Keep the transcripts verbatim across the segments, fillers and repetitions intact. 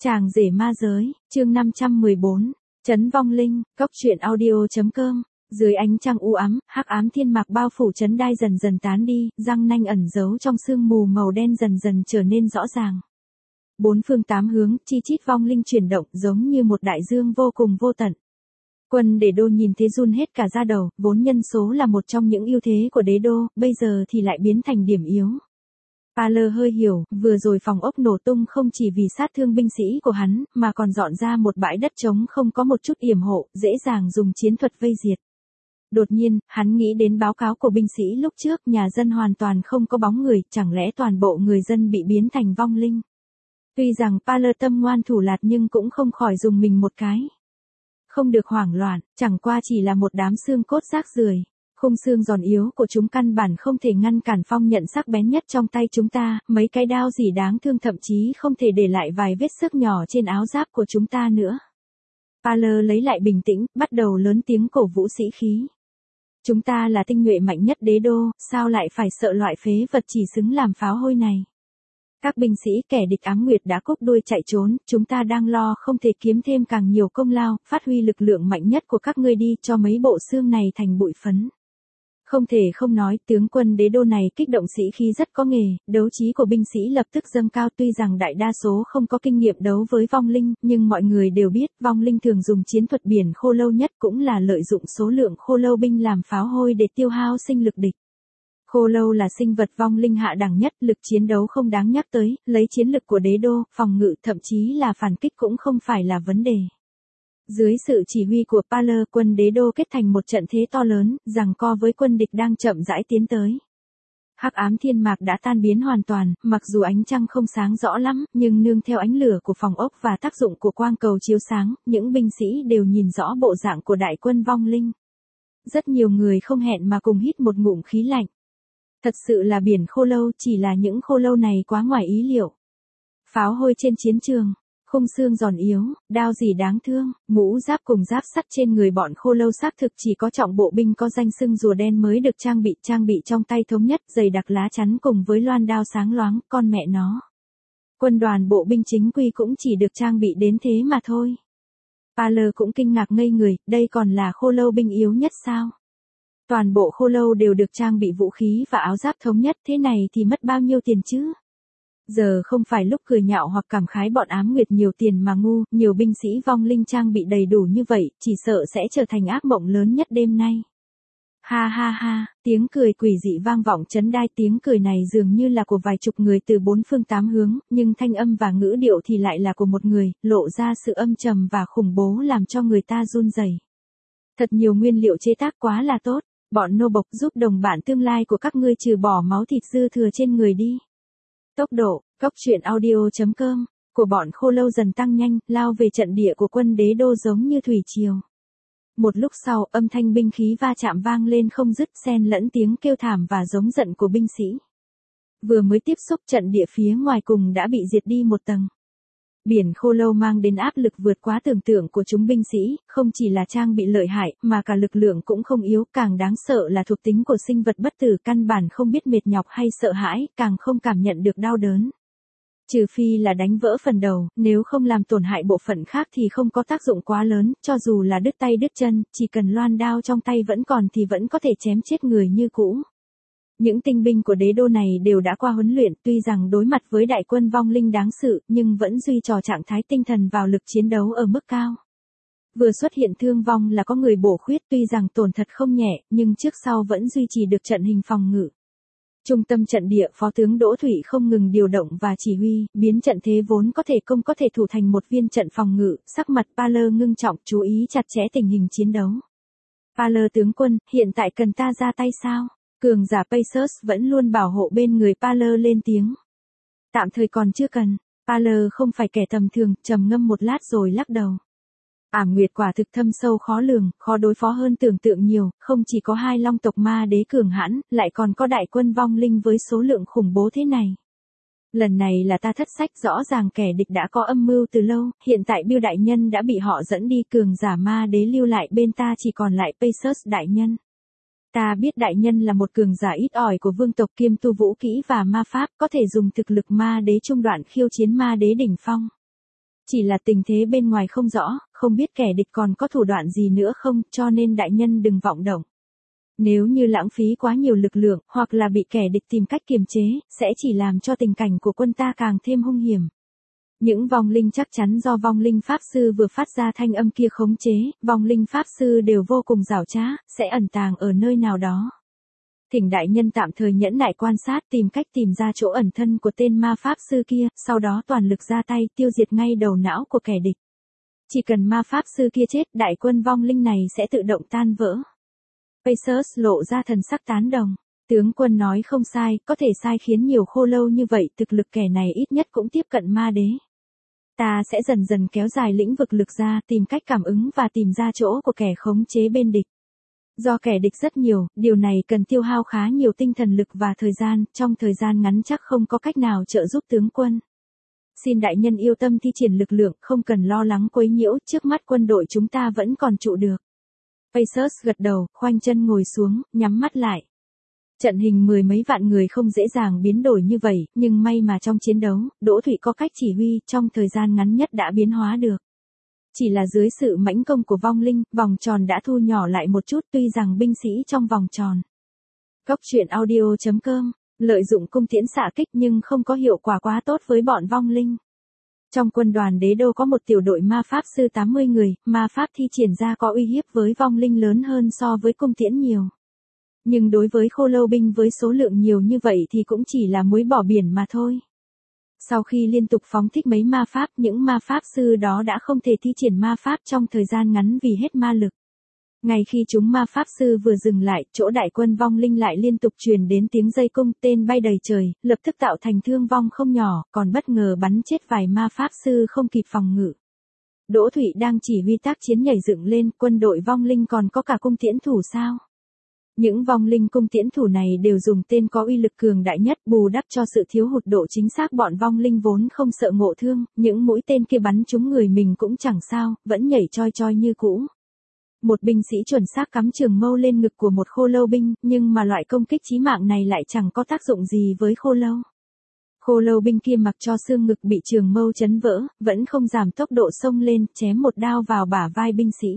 Chàng rể ma giới, chương năm trăm mười bốn, Trấn Vong Linh, Cốc truyện audio.com. Dưới ánh trăng u ám, hắc ám thiên mạc bao phủ trấn đai dần dần tán đi, răng nanh ẩn giấu trong sương mù màu đen dần dần trở nên rõ ràng. Bốn phương tám hướng, chi chít vong linh chuyển động giống như một đại dương vô cùng vô tận. Quân đế đô nhìn thế run hết cả da đầu, vốn nhân số là một trong những ưu thế của đế đô, bây giờ thì lại biến thành điểm yếu. Paler hơi hiểu, vừa rồi phòng ốc nổ tung không chỉ vì sát thương binh sĩ của hắn, mà còn dọn ra một bãi đất trống không có một chút yểm hộ, dễ dàng dùng chiến thuật vây diệt. Đột nhiên, hắn nghĩ đến báo cáo của binh sĩ lúc trước, nhà dân hoàn toàn không có bóng người, chẳng lẽ toàn bộ người dân bị biến thành vong linh. Tuy rằng Paler tâm ngoan thủ lạt nhưng cũng không khỏi dùng mình một cái. Không được hoảng loạn, chẳng qua chỉ là một đám xương cốt rác rưởi. Khung xương giòn yếu của chúng căn bản không thể ngăn cản phong nhận sắc bén nhất trong tay chúng ta, mấy cái đao gì đáng thương thậm chí không thể để lại vài vết xước nhỏ trên áo giáp của chúng ta nữa. Paler lấy lại bình tĩnh, bắt đầu lớn tiếng cổ vũ sĩ khí. Chúng ta là tinh nhuệ mạnh nhất đế đô, sao lại phải sợ loại phế vật chỉ xứng làm pháo hôi này. Các binh sĩ kẻ địch ám nguyệt đã cúp đuôi chạy trốn, chúng ta đang lo không thể kiếm thêm càng nhiều công lao, phát huy lực lượng mạnh nhất của các ngươi đi cho mấy bộ xương này thành bụi phấn. Không thể không nói, tướng quân đế đô này kích động sĩ khí rất có nghề, đấu trí của binh sĩ lập tức dâng cao, tuy rằng đại đa số không có kinh nghiệm đấu với vong linh, nhưng mọi người đều biết, vong linh thường dùng chiến thuật biển khô lâu nhất cũng là lợi dụng số lượng khô lâu binh làm pháo hôi để tiêu hao sinh lực địch. Khô lâu là sinh vật vong linh hạ đẳng nhất, lực chiến đấu không đáng nhắc tới, lấy chiến lực của đế đô, phòng ngự thậm chí là phản kích cũng không phải là vấn đề. Dưới sự chỉ huy của Paler, quân đế đô kết thành một trận thế to lớn, giằng co với quân địch đang chậm rãi tiến tới. Hắc ám thiên mạc đã tan biến hoàn toàn, mặc dù ánh trăng không sáng rõ lắm, nhưng nương theo ánh lửa của phòng ốc và tác dụng của quang cầu chiếu sáng, những binh sĩ đều nhìn rõ bộ dạng của đại quân vong linh. Rất nhiều người không hẹn mà cùng hít một ngụm khí lạnh. Thật sự là biển khô lâu, chỉ là những khô lâu này quá ngoài ý liệu. Pháo hôi trên chiến trường. Khung xương giòn yếu, đao gì đáng thương, mũ giáp cùng giáp sắt trên người bọn khô lâu xác thực chỉ có trọng bộ binh có danh xưng rùa đen mới được trang bị, trang bị trong tay thống nhất, dày đặc lá chắn cùng với loan đao sáng loáng, con mẹ nó. Quân đoàn bộ binh chính quy cũng chỉ được trang bị đến thế mà thôi. Paler cũng kinh ngạc ngây người, đây còn là khô lâu binh yếu nhất sao? Toàn bộ khô lâu đều được trang bị vũ khí và áo giáp thống nhất, thế này thì mất bao nhiêu tiền chứ? Giờ không phải lúc cười nhạo hoặc cảm khái bọn ám nguyệt nhiều tiền mà ngu, nhiều binh sĩ vong linh trang bị đầy đủ như vậy, chỉ sợ sẽ trở thành ác mộng lớn nhất đêm nay. Ha ha ha, tiếng cười quỷ dị vang vọng trấn đai, tiếng cười này dường như là của vài chục người từ bốn phương tám hướng, nhưng thanh âm và ngữ điệu thì lại là của một người, lộ ra sự âm trầm và khủng bố làm cho người ta run rẩy. Thật nhiều nguyên liệu chế tác quá là tốt, bọn nô bộc giúp đồng bạn tương lai của các ngươi trừ bỏ máu thịt dư thừa trên người đi. Tốc độ, Cốc truyện audio.com, của bọn khô lâu dần tăng nhanh, lao về trận địa của quân đế đô giống như thủy triều. Một lúc sau, âm thanh binh khí va chạm vang lên không dứt, xen lẫn tiếng kêu thảm và giống giận của binh sĩ. Vừa mới tiếp xúc, trận địa phía ngoài cùng đã bị diệt đi một tầng. Biển khô lâu mang đến áp lực vượt quá tưởng tượng của chúng binh sĩ, không chỉ là trang bị lợi hại, mà cả lực lượng cũng không yếu, càng đáng sợ là thuộc tính của sinh vật bất tử căn bản không biết mệt nhọc hay sợ hãi, càng không cảm nhận được đau đớn. Trừ phi là đánh vỡ phần đầu, nếu không làm tổn hại bộ phận khác thì không có tác dụng quá lớn, cho dù là đứt tay đứt chân, chỉ cần loan đao trong tay vẫn còn thì vẫn có thể chém chết người như cũ. Những tinh binh của đế đô này đều đã qua huấn luyện, tuy rằng đối mặt với đại quân vong linh đáng sự, nhưng vẫn duy trì trạng thái tinh thần vào lực chiến đấu ở mức cao. Vừa xuất hiện thương vong là có người bổ khuyết, tuy rằng tổn thật không nhẹ, nhưng trước sau vẫn duy trì được trận hình phòng ngự. Trung tâm trận địa, phó tướng Đỗ Thụy không ngừng điều động và chỉ huy, biến trận thế vốn có thể công có thể thủ thành một viên trận phòng ngự, sắc mặt Paler ngưng trọng, chú ý chặt chẽ tình hình chiến đấu. Paler tướng quân, hiện tại cần ta ra tay sao? Cường giả Pacers vẫn luôn bảo hộ bên người Paler lên tiếng. Tạm thời còn chưa cần, Paler không phải kẻ tầm thường, trầm ngâm một lát rồi lắc đầu. Ảm nguyệt quả thực thâm sâu khó lường, khó đối phó hơn tưởng tượng nhiều, không chỉ có hai long tộc ma đế cường hãn, lại còn có đại quân vong linh với số lượng khủng bố thế này. Lần này là ta thất sách, rõ ràng kẻ địch đã có âm mưu từ lâu, hiện tại Bill đại nhân đã bị họ dẫn đi, cường giả ma đế lưu lại bên ta chỉ còn lại Pacers đại nhân. Ta biết đại nhân là một cường giả ít ỏi của vương tộc kiêm tu vũ kỹ và ma pháp, có thể dùng thực lực ma đế trung đoạn khiêu chiến ma đế đỉnh phong. Chỉ là tình thế bên ngoài không rõ, không biết kẻ địch còn có thủ đoạn gì nữa không, cho nên đại nhân đừng vọng động. Nếu như lãng phí quá nhiều lực lượng, hoặc là bị kẻ địch tìm cách kiềm chế, sẽ chỉ làm cho tình cảnh của quân ta càng thêm hung hiểm. Những vong linh chắc chắn do vong linh pháp sư vừa phát ra thanh âm kia khống chế, vong linh pháp sư đều vô cùng giảo trá, sẽ ẩn tàng ở nơi nào đó. Thỉnh đại nhân tạm thời nhẫn nại quan sát tìm cách tìm ra chỗ ẩn thân của tên ma pháp sư kia, sau đó toàn lực ra tay tiêu diệt ngay đầu não của kẻ địch. Chỉ cần ma pháp sư kia chết, đại quân vong linh này sẽ tự động tan vỡ. Pacers lộ ra thần sắc tán đồng. Tướng quân nói không sai, có thể sai khiến nhiều khô lâu như vậy, thực lực kẻ này ít nhất cũng tiếp cận ma đế. Ta sẽ dần dần kéo dài lĩnh vực lực ra, tìm cách cảm ứng và tìm ra chỗ của kẻ khống chế bên địch. Do kẻ địch rất nhiều, điều này cần tiêu hao khá nhiều tinh thần lực và thời gian, trong thời gian ngắn chắc không có cách nào trợ giúp tướng quân. Xin đại nhân yêu tâm thi triển lực lượng, không cần lo lắng quấy nhiễu, trước mắt quân đội chúng ta vẫn còn trụ được. Pacers gật đầu, khoanh chân ngồi xuống, nhắm mắt lại. Trận hình mười mấy vạn người không dễ dàng biến đổi như vậy, nhưng may mà trong chiến đấu, Đỗ Thụy có cách chỉ huy, trong thời gian ngắn nhất đã biến hóa được. Chỉ là dưới sự mãnh công của vong linh, vòng tròn đã thu nhỏ lại một chút, tuy rằng binh sĩ trong vòng tròn. Cốc truyện audio chấm com, lợi dụng cung tiễn xạ kích nhưng không có hiệu quả quá tốt với bọn vong linh. Trong quân đoàn đế đô có một tiểu đội ma pháp sư tám mươi người, ma pháp thi triển ra có uy hiếp với vong linh lớn hơn so với cung tiễn nhiều. Nhưng đối với khô lâu binh với số lượng nhiều như vậy thì cũng chỉ là muối bỏ biển mà thôi. Sau khi liên tục phóng thích mấy ma pháp, những ma pháp sư đó đã không thể thi triển ma pháp trong thời gian ngắn vì hết ma lực. Ngay khi chúng ma pháp sư vừa dừng lại, chỗ đại quân vong linh lại liên tục truyền đến tiếng dây cung, tên bay đầy trời, lập tức tạo thành thương vong không nhỏ, còn bất ngờ bắn chết vài ma pháp sư không kịp phòng ngự. Đỗ Thụy đang chỉ huy tác chiến nhảy dựng lên, quân đội vong linh còn có cả cung tiễn thủ sao? Những vong linh cung tiễn thủ này đều dùng tên có uy lực cường đại nhất, bù đắp cho sự thiếu hụt độ chính xác, bọn vong linh vốn không sợ ngộ thương, những mũi tên kia bắn trúng người mình cũng chẳng sao, vẫn nhảy choi choi như cũ. Một binh sĩ chuẩn xác cắm trường mâu lên ngực của một khô lâu binh, nhưng mà loại công kích chí mạng này lại chẳng có tác dụng gì với khô lâu. Khô lâu binh kia mặc cho xương ngực bị trường mâu chấn vỡ, vẫn không giảm tốc độ xông lên, chém một đao vào bả vai binh sĩ.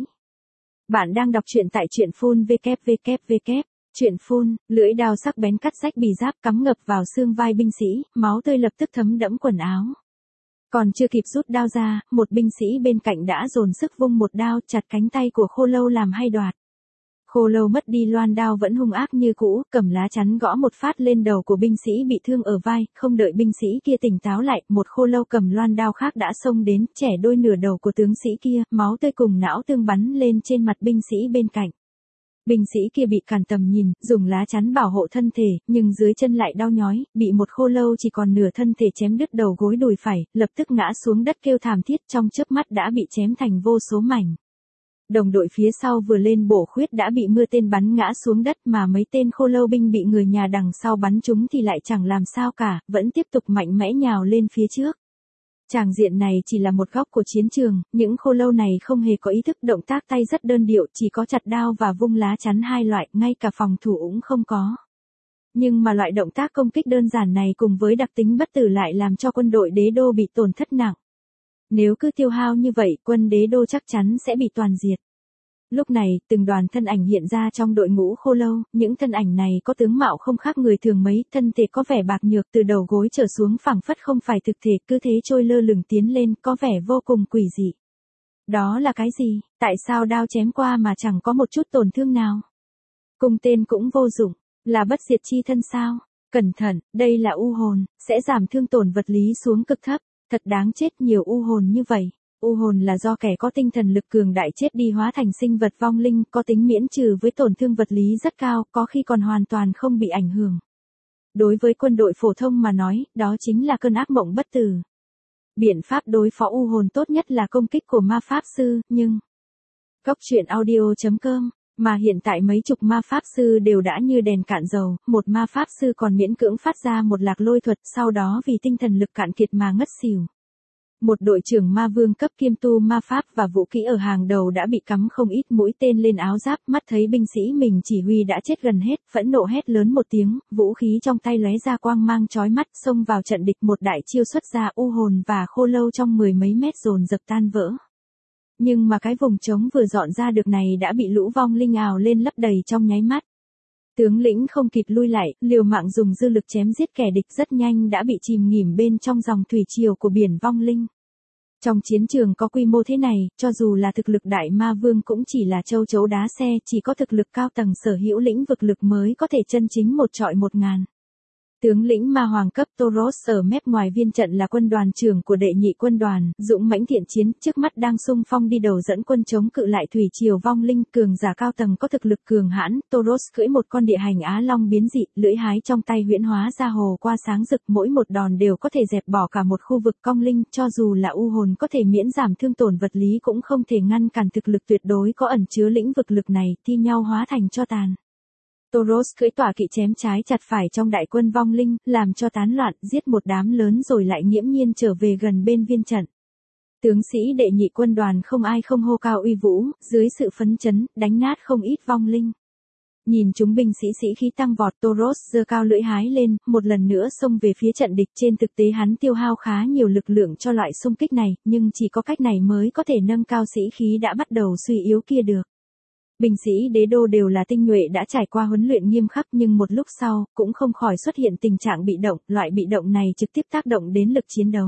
Bạn đang đọc truyện tại truyện phun vê kép vê kép vê kép. Truyện phun, lưỡi đao sắc bén cắt rách bì giáp cắm ngập vào xương vai binh sĩ, máu tươi lập tức thấm đẫm quần áo. Còn chưa kịp rút đao ra, một binh sĩ bên cạnh đã dồn sức vung một đao chặt cánh tay của khô lâu làm hai đoạt. Khô lâu mất đi loan đao vẫn hung ác như cũ, cầm lá chắn gõ một phát lên đầu của binh sĩ bị thương ở vai, không đợi binh sĩ kia tỉnh táo lại, một khô lâu cầm loan đao khác đã xông đến, chẻ đôi nửa đầu của tướng sĩ kia, máu tươi cùng não tương bắn lên trên mặt binh sĩ bên cạnh. Binh sĩ kia bị cản tầm nhìn, dùng lá chắn bảo hộ thân thể, nhưng dưới chân lại đau nhói, bị một khô lâu chỉ còn nửa thân thể chém đứt đầu gối đùi phải, lập tức ngã xuống đất kêu thảm thiết, trong chớp mắt đã bị chém thành vô số mảnh. Đồng đội phía sau vừa lên bổ khuyết đã bị mưa tên bắn ngã xuống đất, mà mấy tên khô lâu binh bị người nhà đằng sau bắn trúng thì lại chẳng làm sao cả, vẫn tiếp tục mạnh mẽ nhào lên phía trước. Tràng diện này chỉ là một góc của chiến trường, những khô lâu này không hề có ý thức, động tác tay rất đơn điệu, chỉ có chặt đao và vung lá chắn hai loại, ngay cả phòng thủ cũng không có. Nhưng mà loại động tác công kích đơn giản này cùng với đặc tính bất tử lại làm cho quân đội đế đô bị tổn thất nặng. Nếu cứ tiêu hao như vậy, quân đế đô chắc chắn sẽ bị toàn diệt. Lúc này, từng đoàn thân ảnh hiện ra trong đội ngũ khô lâu, những thân ảnh này có tướng mạo không khác người thường mấy, thân thể có vẻ bạc nhược, từ đầu gối trở xuống phảng phất không phải thực thể, cứ thế trôi lơ lửng tiến lên, có vẻ vô cùng quỷ dị. Đó là cái gì? Tại sao đao chém qua mà chẳng có một chút tổn thương nào? Cung tên cũng vô dụng, là bất diệt chi thân sao? Cẩn thận, đây là u hồn, sẽ giảm thương tổn vật lý xuống cực thấp. Thật đáng chết, nhiều u hồn như vậy. U hồn là do kẻ có tinh thần lực cường đại chết đi hóa thành sinh vật vong linh, có tính miễn trừ với tổn thương vật lý rất cao, có khi còn hoàn toàn không bị ảnh hưởng. Đối với quân đội phổ thông mà nói, đó chính là cơn ác mộng bất tử. Biện pháp đối phó u hồn tốt nhất là công kích của ma pháp sư, nhưng... Cốc truyện audio chấm com, mà hiện tại mấy chục ma pháp sư đều đã như đèn cạn dầu, một ma pháp sư còn miễn cưỡng phát ra một lạc lôi thuật, sau đó vì tinh thần lực cạn kiệt mà ngất xỉu. Một đội trưởng ma vương cấp kiêm tu ma pháp và vũ kỹ ở hàng đầu đã bị cắm không ít mũi tên lên áo giáp, mắt thấy binh sĩ mình chỉ huy đã chết gần hết, phẫn nộ hét lớn một tiếng, vũ khí trong tay lóe ra quang mang chói mắt, xông vào trận địch, một đại chiêu xuất ra, u hồn và khô lâu trong mười mấy mét dồn dập tan vỡ. Nhưng mà cái vùng trống vừa dọn ra được này đã bị lũ vong linh ào lên lấp đầy trong nháy mắt. Tướng lĩnh không kịp lui lại, liều mạng dùng dư lực chém giết kẻ địch, rất nhanh đã bị chìm nghỉm bên trong dòng thủy triều của biển vong linh. Trong chiến trường có quy mô thế này, cho dù là thực lực đại ma vương cũng chỉ là châu chấu đá xe, chỉ có thực lực cao tầng sở hữu lĩnh vực lực mới có thể chân chính một trọi một ngàn. Tướng lĩnh ma hoàng cấp Toros ở mép ngoài viên trận là quân đoàn trưởng của đệ nhị quân đoàn, dũng mãnh thiện chiến, trước mắt đang xung phong đi đầu dẫn quân chống cự lại thủy triều vong linh, cường giả cao tầng có thực lực cường hãn. Toros cưỡi một con địa hành á long biến dị, lưỡi hái trong tay huyễn hóa ra hồ qua sáng rực, mỗi một đòn đều có thể dẹp bỏ cả một khu vực cong linh, cho dù là u hồn có thể miễn giảm thương tổn vật lý cũng không thể ngăn cản thực lực tuyệt đối có ẩn chứa lĩnh vực lực này, thi nhau hóa thành tro tàn. Toros cưỡi tọa kỵ chém trái chặt phải trong đại quân vong linh, làm cho tán loạn, giết một đám lớn rồi lại nghiễm nhiên trở về gần bên viên trận. Tướng sĩ đệ nhị quân đoàn không ai không hô cao uy vũ, dưới sự phấn chấn, đánh nát không ít vong linh. Nhìn chúng binh sĩ sĩ khí tăng vọt, Toros giơ cao lưỡi hái lên, một lần nữa xông về phía trận địch. Trên thực tế hắn tiêu hao khá nhiều lực lượng cho loại xung kích này, nhưng chỉ có cách này mới có thể nâng cao sĩ khí đã bắt đầu suy yếu kia được. Binh sĩ đế đô đều là tinh nhuệ đã trải qua huấn luyện nghiêm khắc, nhưng một lúc sau, cũng không khỏi xuất hiện tình trạng bị động, loại bị động này trực tiếp tác động đến lực chiến đấu.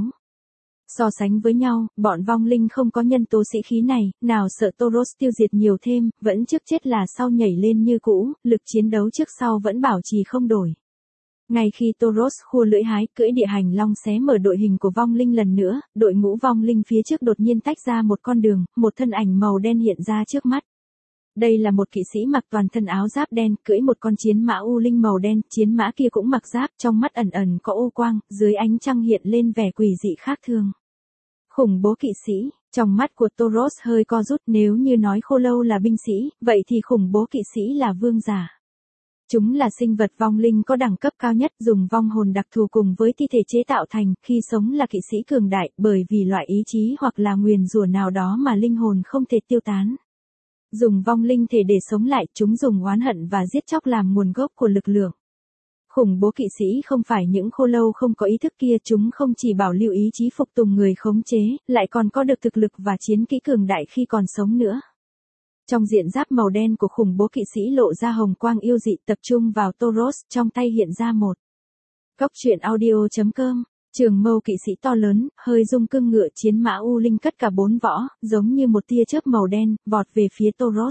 So sánh với nhau, bọn vong linh không có nhân tố sĩ khí này, nào sợ Toros tiêu diệt nhiều thêm, vẫn trước chết là sau nhảy lên như cũ, lực chiến đấu trước sau vẫn bảo trì không đổi. Ngay khi Toros khua lưỡi hái, cưỡi địa hành long xé mở đội hình của vong linh lần nữa, đội ngũ vong linh phía trước đột nhiên tách ra một con đường, một thân ảnh màu đen hiện ra trước mắt. Đây là một kỵ sĩ mặc toàn thân áo giáp đen, cưỡi một con chiến mã u linh màu đen, chiến mã kia cũng mặc giáp, trong mắt ẩn ẩn có u quang, dưới ánh trăng hiện lên vẻ quỷ dị khác thường. Khủng bố kỵ sĩ, trong mắt của Toros hơi co rút, nếu như nói khô lâu là binh sĩ, vậy thì khủng bố kỵ sĩ là vương giả. Chúng là sinh vật vong linh có đẳng cấp cao nhất, dùng vong hồn đặc thù cùng với thi thể chế tạo thành, khi sống là kỵ sĩ cường đại, bởi vì loại ý chí hoặc là nguyền rủa nào đó mà linh hồn không thể tiêu tán. Dùng vong linh thể để sống lại, chúng dùng oán hận và giết chóc làm nguồn gốc của lực lượng. Khủng bố kỵ sĩ không phải những khô lâu không có ý thức kia, chúng không chỉ bảo lưu ý chí phục tùng người khống chế, lại còn có được thực lực và chiến kỹ cường đại khi còn sống nữa. Trong diện giáp màu đen của khủng bố kỵ sĩ lộ ra hồng quang yêu dị, tập trung vào Toros, trong tay hiện ra một Cốc truyện audio chấm com. Trường mâu kỵ sĩ to lớn, hơi rung cương ngựa, chiến mã u linh cất cả bốn võ, giống như một tia chớp màu đen, vọt về phía Toros.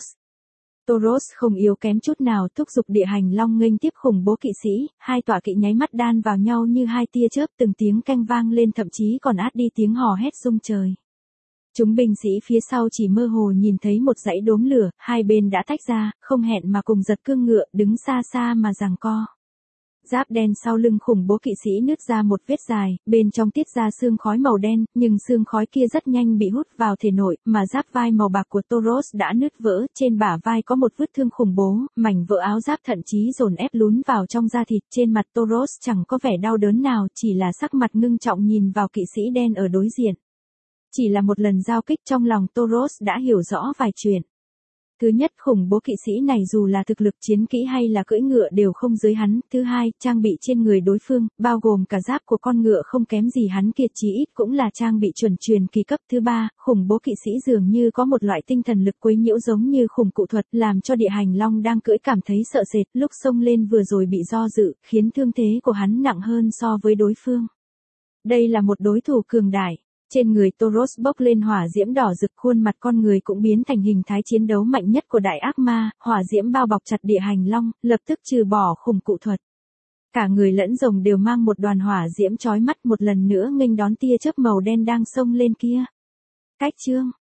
Toros không yếu kém chút nào, thúc giục địa hành long nghênh tiếp khủng bố kỵ sĩ, hai tọa kỵ nháy mắt đan vào nhau như hai tia chớp, từng tiếng canh vang lên, thậm chí còn át đi tiếng hò hét rung trời. Chúng binh sĩ phía sau chỉ mơ hồ nhìn thấy một dãy đốm lửa, hai bên đã tách ra, không hẹn mà cùng giật cương ngựa, đứng xa xa mà giằng co. Giáp đen sau lưng khủng bố kỵ sĩ nứt ra một vết dài, bên trong tiết ra sương khói màu đen, nhưng sương khói kia rất nhanh bị hút vào thể nội, mà giáp vai màu bạc của Toros đã nứt vỡ, trên bả vai có một vết thương khủng bố, mảnh vỡ áo giáp thậm chí dồn ép lún vào trong da thịt, trên mặt Toros chẳng có vẻ đau đớn nào, chỉ là sắc mặt ngưng trọng nhìn vào kỵ sĩ đen ở đối diện. Chỉ là một lần giao kích, trong lòng Toros đã hiểu rõ vài chuyện. Thứ nhất, khủng bố kỵ sĩ này dù là thực lực chiến kỹ hay là cưỡi ngựa đều không dưới hắn. Thứ hai, trang bị trên người đối phương, bao gồm cả giáp của con ngựa không kém gì hắn, kiệt chí ít cũng là trang bị chuẩn truyền kỳ cấp. Thứ ba, khủng bố kỵ sĩ dường như có một loại tinh thần lực quấy nhiễu giống như khủng cụ thuật, làm cho địa hành long đang cưỡi cảm thấy sợ sệt, lúc xông lên vừa rồi bị do dự, khiến thương thế của hắn nặng hơn so với đối phương. Đây là một đối thủ cường đại. Trên người Toros bốc lên hỏa diễm đỏ rực, khuôn mặt con người cũng biến thành hình thái chiến đấu mạnh nhất của đại ác ma, hỏa diễm bao bọc chặt địa hành long, lập tức trừ bỏ khủng cụ thuật. Cả người lẫn rồng đều mang một đoàn hỏa diễm chói mắt, một lần nữa nghênh đón tia chớp màu đen đang xông lên kia. Cách chương